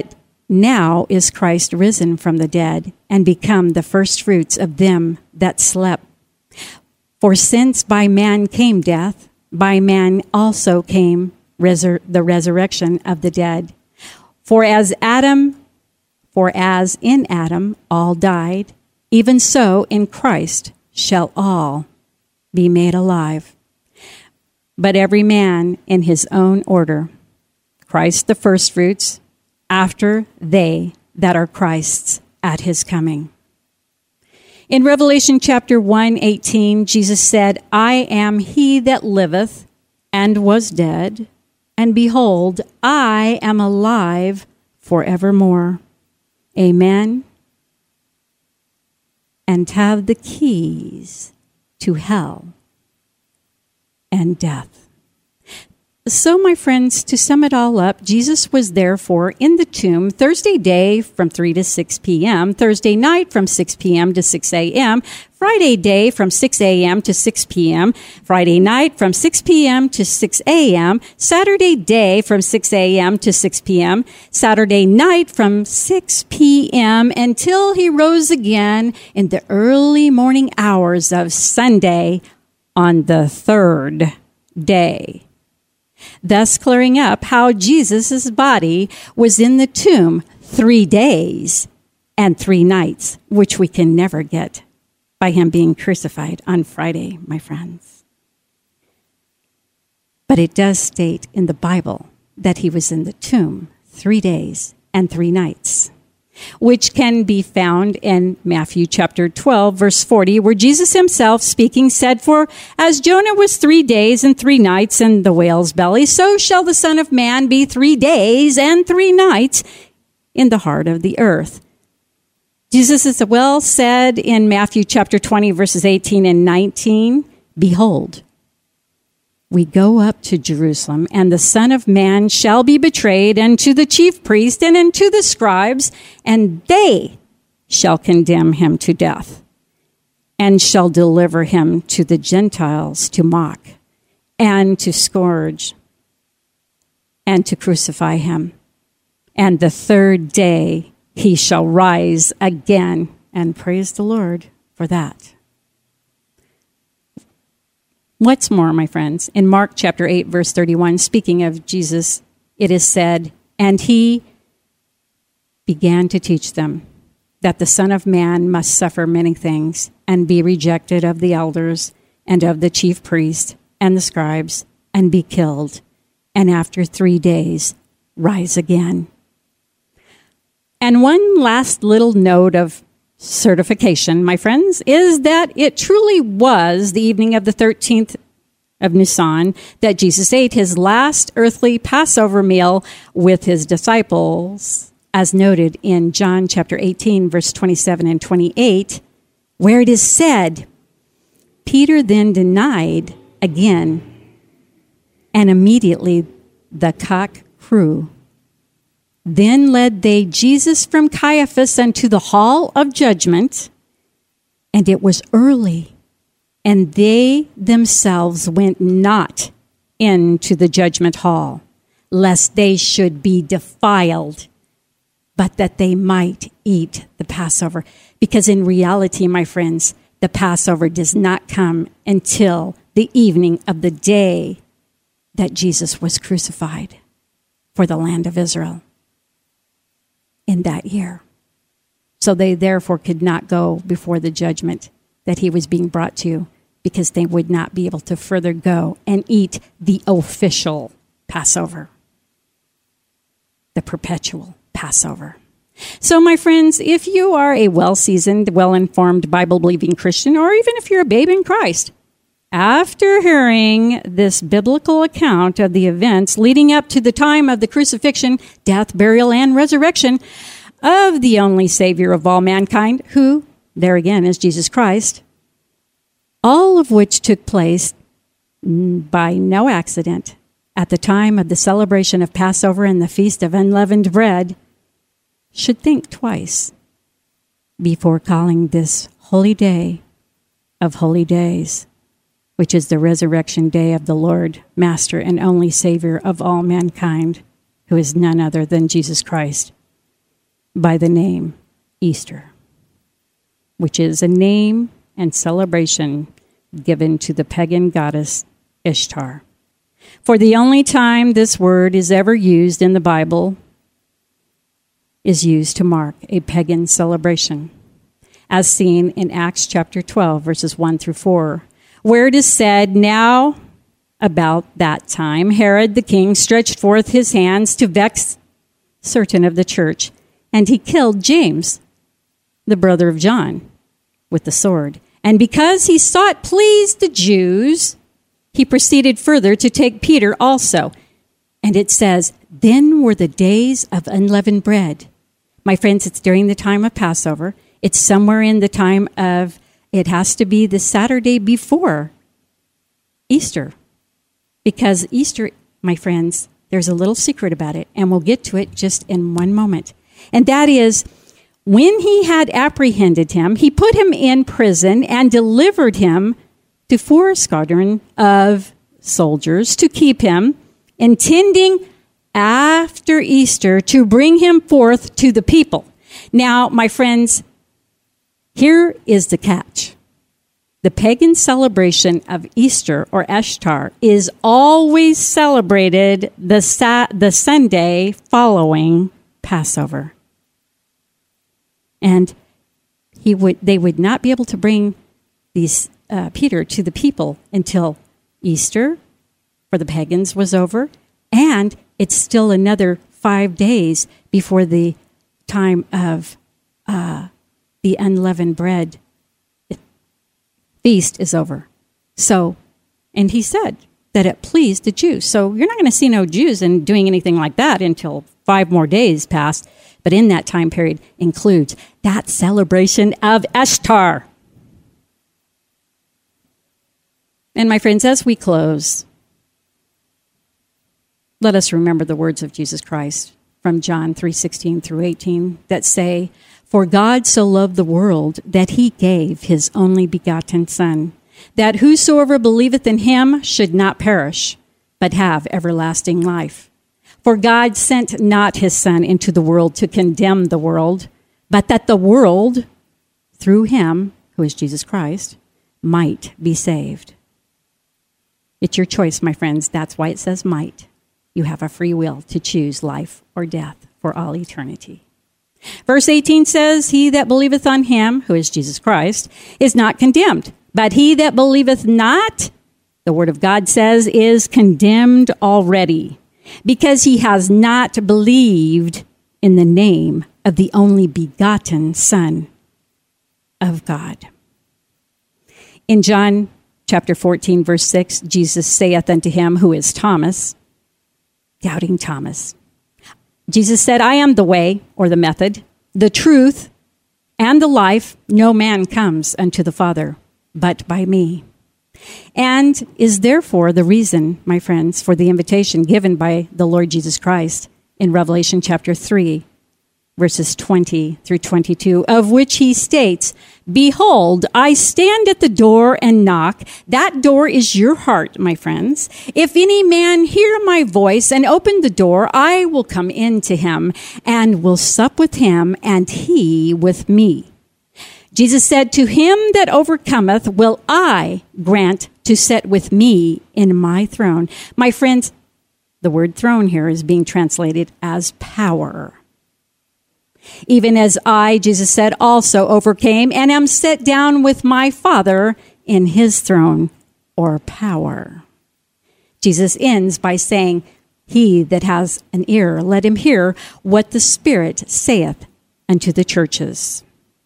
Now is Christ risen from the dead and become the firstfruits of them that slept. For since by man came death, by man also came resur- the resurrection of the dead. For as Adam, for as in Adam all died, even so in Christ shall all be made alive. But every man in his own order, Christ the firstfruits, after they that are Christ's at his coming. In Revelation chapter one eighteen, Jesus said, I am he that liveth and was dead, and behold, I am alive forevermore. Amen. And have the keys to hell and death. So, my friends, to sum it all up, Jesus was therefore in the tomb Thursday day from three to six p.m., Thursday night from six p.m. to six a.m., Friday day from six a.m. to six p.m., Friday night from six p.m. to six a.m., Saturday day from six a.m. to six p.m., Saturday night from six p.m. until he rose again in the early morning hours of Sunday on the third day. Thus clearing up how Jesus' body was in the tomb three days and three nights, which we can never get by him being crucified on Friday, my friends. But it does state in the Bible that he was in the tomb three days and three nights, which can be found in Matthew chapter twelve, verse forty, where Jesus himself speaking said, For as Jonah was three days and three nights in the whale's belly, so shall the Son of Man be three days and three nights in the heart of the earth. Jesus is well said in Matthew chapter twenty, verses eighteen and nineteen, Behold, we go up to Jerusalem, and the Son of Man shall be betrayed unto the chief priest and unto the scribes, and they shall condemn him to death, and shall deliver him to the Gentiles to mock, and to scourge, and to crucify him. And the third day he shall rise again. And praise the Lord for that. What's more, my friends, in Mark chapter eight, verse thirty-one, speaking of Jesus, it is said, And he began to teach them that the Son of Man must suffer many things and be rejected of the elders and of the chief priests and the scribes and be killed, and after three days rise again. And one last little note of certification, my friends, is that it truly was the evening of the thirteenth of Nisan that Jesus ate his last earthly Passover meal with his disciples, as noted in John chapter eighteen, verse twenty-seven and twenty-eight, where it is said, Peter then denied again, and immediately the cock crew. Then led they Jesus from Caiaphas unto the hall of judgment, and it was early, and they themselves went not into the judgment hall, lest they should be defiled, but that they might eat the Passover. Because in reality, my friends, the Passover does not come until the evening of the day that Jesus was crucified for the land of Israel in that year. So they therefore could not go before the judgment that he was being brought to, because they would not be able to further go and eat the official Passover, the perpetual Passover. So, my friends, if you are a well-seasoned, well-informed, Bible-believing Christian, or even if you're a babe in Christ, after hearing this biblical account of the events leading up to the time of the crucifixion, death, burial, and resurrection of the only Savior of all mankind, who, there again, is Jesus Christ, all of which took place by no accident at the time of the celebration of Passover and the Feast of Unleavened Bread, should think twice before calling this holy day of holy days, which is the resurrection day of the Lord, Master, and only Savior of all mankind, who is none other than Jesus Christ. by the name Easter, which is a name and celebration given to the pagan goddess Ishtar. For the only time this word is ever used in the Bible is used to mark a pagan celebration, as seen in Acts chapter twelve, verses one through four, where it is said, "Now about that time Herod the king stretched forth his hands to vex certain of the church, and he killed James, the brother of John, with the sword. And because he sought please the Jews, he proceeded further to take Peter also." And it says, "Then were the days of unleavened bread." My friends, it's during the time of Passover. It's somewhere in the time of, it has to be the Saturday before Easter. Because Easter, my friends, there's a little secret about it, and we'll get to it just in one moment. And that is, when he had apprehended him, he put him in prison and delivered him to four squadron of soldiers to keep him, intending after Easter to bring him forth to the people. Now, my friends, here is the catch. The pagan celebration of Easter, or Ishtar, is always celebrated the, sa- the Sunday following Passover. And he would, they would not be able to bring these uh, Peter to the people until Easter for the pagans was over, and it's still another five days before the time of uh, the unleavened bread feast is over. So, and he said that it pleased the Jews. So you're not going to see no Jews in doing anything like that until five more days pass. But in that time period includes that celebration of Ishtar. And my friends, as we close, let us remember the words of Jesus Christ from John three sixteen through eighteen that say, "For God so loved the world that he gave his only begotten Son, that whosoever believeth in him should not perish, but have everlasting life. For God sent not his Son into the world to condemn the world, but that the world, through him, who is Jesus Christ, might be saved." It's your choice, my friends. That's why it says might. You have a free will to choose life or death for all eternity. Verse eighteen says, "He that believeth on him," who is Jesus Christ, "is not condemned. But he that believeth not," the word of God says, "is condemned already, because he has not believed in the name of the only begotten Son of God." In John chapter fourteen, verse six, Jesus saith unto him, who is Thomas, doubting Thomas, Jesus said, "I am the way," or the method, "the truth, and the life. No man comes unto the Father but by me." And is therefore the reason, my friends, for the invitation given by the Lord Jesus Christ in Revelation chapter three, verses twenty through twenty-two, of which he states, "Behold, I stand at the door and knock." That door is your heart, my friends. "If any man hear my voice and open the door, I will come in to him and will sup with him and he with me." Jesus said, "To him that overcometh will I grant to sit with me in my throne." My friends, the word throne here is being translated as power. "Even as I," Jesus said, "also overcame and am set down with my Father in his throne," or power. Jesus ends by saying, "He that has an ear, let him hear what the Spirit saith unto the churches."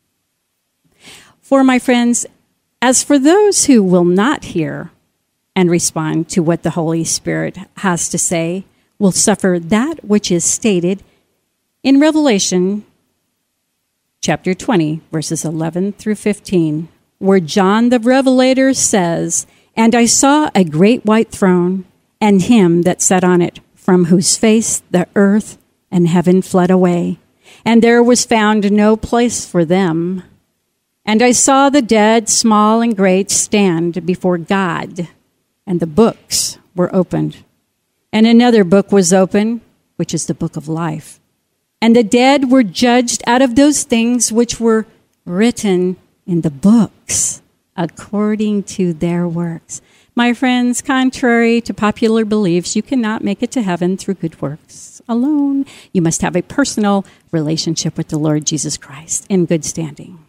For my friends, as for those who will not hear and respond to what the Holy Spirit has to say, will suffer that which is stated in Revelation chapter twenty, verses eleven through fifteen, where John the Revelator says, "And I saw a great white throne, and him that sat on it, from whose face the earth and heaven fled away, and there was found no place for them. And I saw the dead, small and great, stand before God, and the books were opened. And another book was opened, which is the book of life. And the dead were judged out of those things which were written in the books according to their works. My friends, contrary to popular beliefs, you cannot make it to heaven through good works alone. You must have a personal relationship with the Lord Jesus Christ in good standing.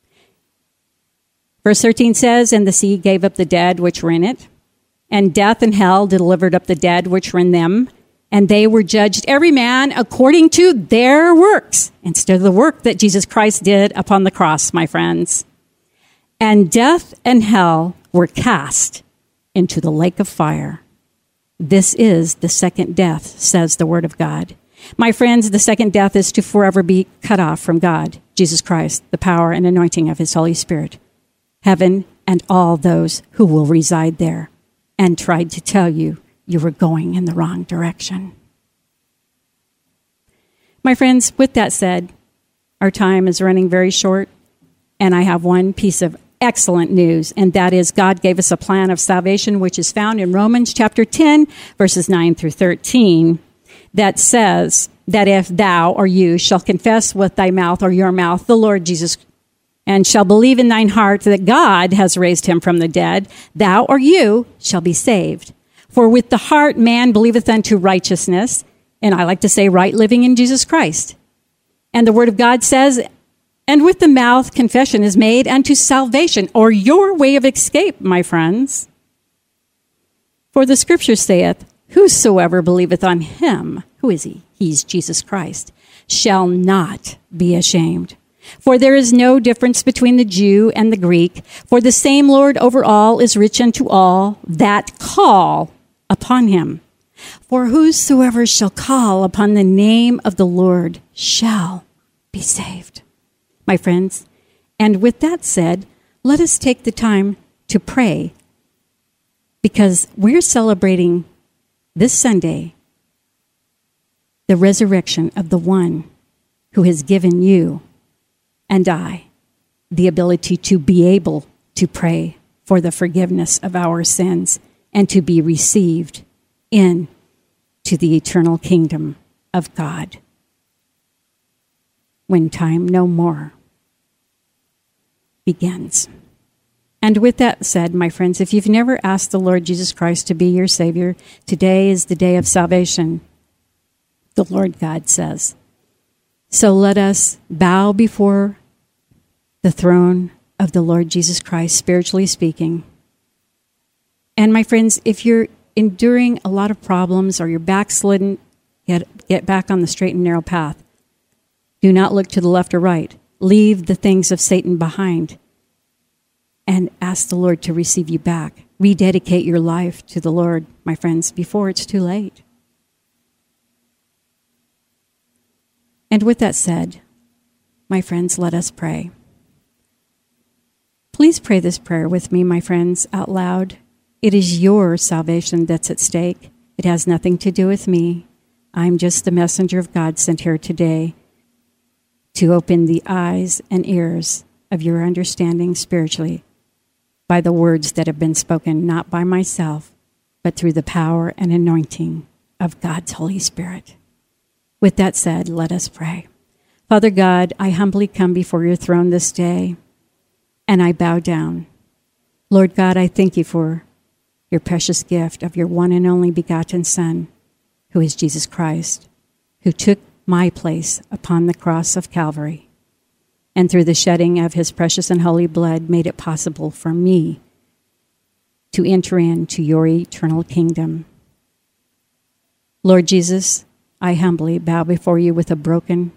Verse thirteen says, and the sea gave up the dead which were in it, and death and hell delivered up the dead which were in them, and they were judged every man according to their works, instead of the work that Jesus Christ did upon the cross, my friends. And death and hell were cast into the lake of fire. This is the second death, says the word of God. My friends, the second death is to forever be cut off from God, Jesus Christ, the power and anointing of his Holy Spirit, heaven, and all those who will reside there, and tried to tell you you were going in the wrong direction. My friends, with that said, our time is running very short, and I have one piece of excellent news, and that is God gave us a plan of salvation, which is found in Romans chapter ten, verses nine through thirteen, that says that if thou or you shall confess with thy mouth or your mouth the Lord Jesus, and shall believe in thine heart that God has raised him from the dead, thou or you shall be saved. For with the heart man believeth unto righteousness, and I like to say right living in Jesus Christ. And the word of God says, and with the mouth confession is made unto salvation, or your way of escape, my friends. For the scripture saith, whosoever believeth on him, who is he? He's Jesus Christ, shall not be ashamed. For there is no difference between the Jew and the Greek, for the same Lord over all is rich unto all that call upon him. For whosoever shall call upon the name of the Lord shall be saved. My friends, and with that said, let us take the time to pray, because we're celebrating this Sunday the resurrection of the one who has given you and I the ability to be able to pray for the forgiveness of our sins and to be received in to the eternal kingdom of God when time no more begins. And with that said, my friends, if you've never asked the Lord Jesus Christ to be your Savior, today is the day of salvation, the Lord God says. So let us bow before the throne of the Lord Jesus Christ, spiritually speaking. And my friends, if you're enduring a lot of problems or you're backslidden, get, get back on the straight and narrow path. Do not look to the left or right. Leave the things of Satan behind and ask the Lord to receive you back. Rededicate your life to the Lord, my friends, before it's too late. And with that said, my friends, let us pray. Please pray this prayer with me, my friends, out loud. It is your salvation that's at stake. It has nothing to do with me. I'm just the messenger of God sent here today to open the eyes and ears of your understanding spiritually by the words that have been spoken, not by myself, but through the power and anointing of God's Holy Spirit. With that said, let us pray. Father God, I humbly come before your throne this day, and I bow down. Lord God, I thank you for your precious gift of your one and only begotten Son, who is Jesus Christ, who took my place upon the cross of Calvary, and through the shedding of his precious and holy blood made it possible for me to enter into your eternal kingdom. Lord Jesus, I humbly bow before you with a broken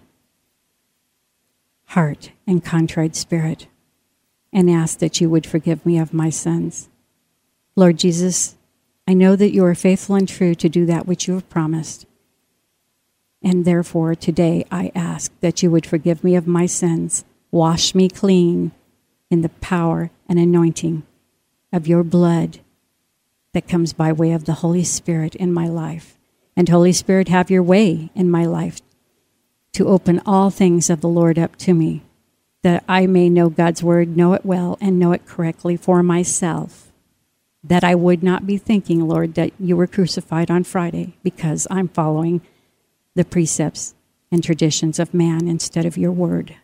heart and contrite spirit, and ask that you would forgive me of my sins. Lord Jesus, I know that you are faithful and true to do that which you have promised. And therefore, today I ask that you would forgive me of my sins, wash me clean in the power and anointing of your blood that comes by way of the Holy Spirit in my life. And Holy Spirit, have your way in my life to open all things of the Lord up to me, that I may know God's word, know it well, and know it correctly for myself. That I would not be thinking, Lord, that you were crucified on Friday because I'm following the precepts and traditions of man instead of your word.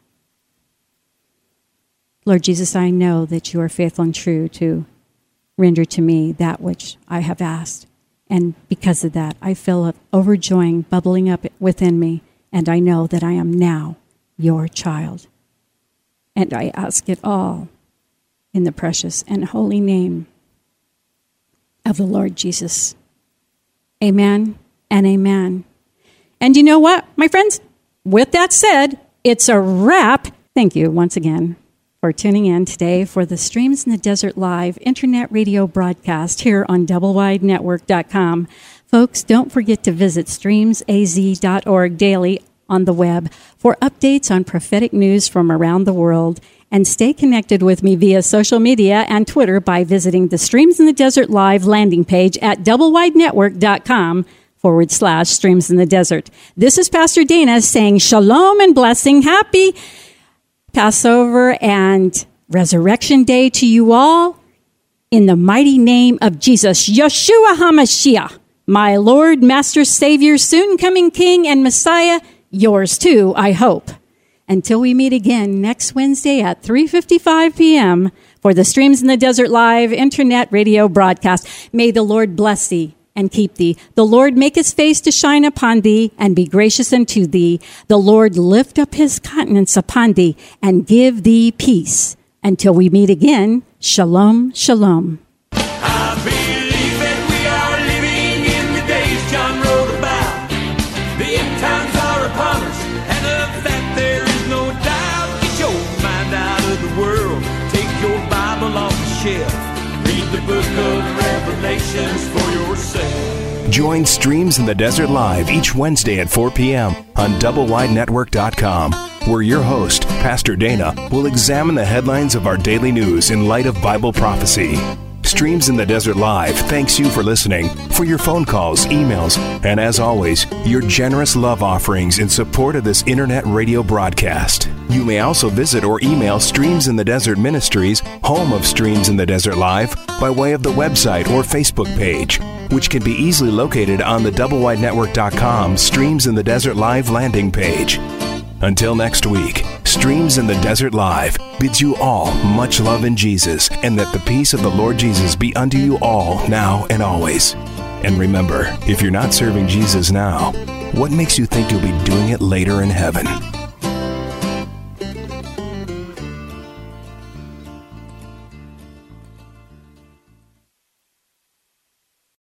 Lord Jesus, I know that you are faithful and true to render to me that which I have asked. And because of that, I feel an overjoying bubbling up within me, and I know that I am now your child. And I ask it all in the precious and holy name of the Lord Jesus. Amen and amen. And you know what, my friends? With that said, it's a wrap. Thank you once again for tuning in today for the Streams in the Desert Live internet radio broadcast here on double wide network dot com. Folks, don't forget to visit streams a z dot org daily on the web for updates on prophetic news from around the world, and stay connected with me via social media and Twitter by visiting the Streams in the Desert Live landing page at double wide network dot com forward slash Streams in the Desert. This is Pastor Dana saying shalom and blessing. Happy Passover and Resurrection Day to you all. In the mighty name of Jesus, Yeshua HaMashiach, my Lord, Master, Savior, soon coming King and Messiah, yours too, I hope. Until we meet again next Wednesday at three fifty-five p.m. for the Streams in the Desert Live internet radio broadcast. May the Lord bless thee and keep thee. The Lord make his face to shine upon thee and be gracious unto thee. The Lord lift up his countenance upon thee and give thee peace. Until we meet again, shalom, shalom. I believe that we are living in the days John wrote about. The end times are upon us, and of that there is no doubt. Get your mind out of the world. Take your Bible off the shelf. Read the book of Revelations for yourself. Join Streams in the Desert Live each Wednesday at four p.m. on double wide network dot com, where your host, Pastor Dana, will examine the headlines of our daily news in light of Bible prophecy. Streams in the Desert Live thanks you for listening, for your phone calls, emails, and as always, your generous love offerings in support of this internet radio broadcast. You may also visit or email Streams in the Desert Ministries, home of Streams in the Desert Live, by way of the website or Facebook page, which can be easily located on the double wide network dot com Streams in the Desert Live landing page. Until next week, Streams in the Desert Live bids you all much love in Jesus, and that the peace of the Lord Jesus be unto you all now and always. And remember, if you're not serving Jesus now, what makes you think you'll be doing it later in heaven?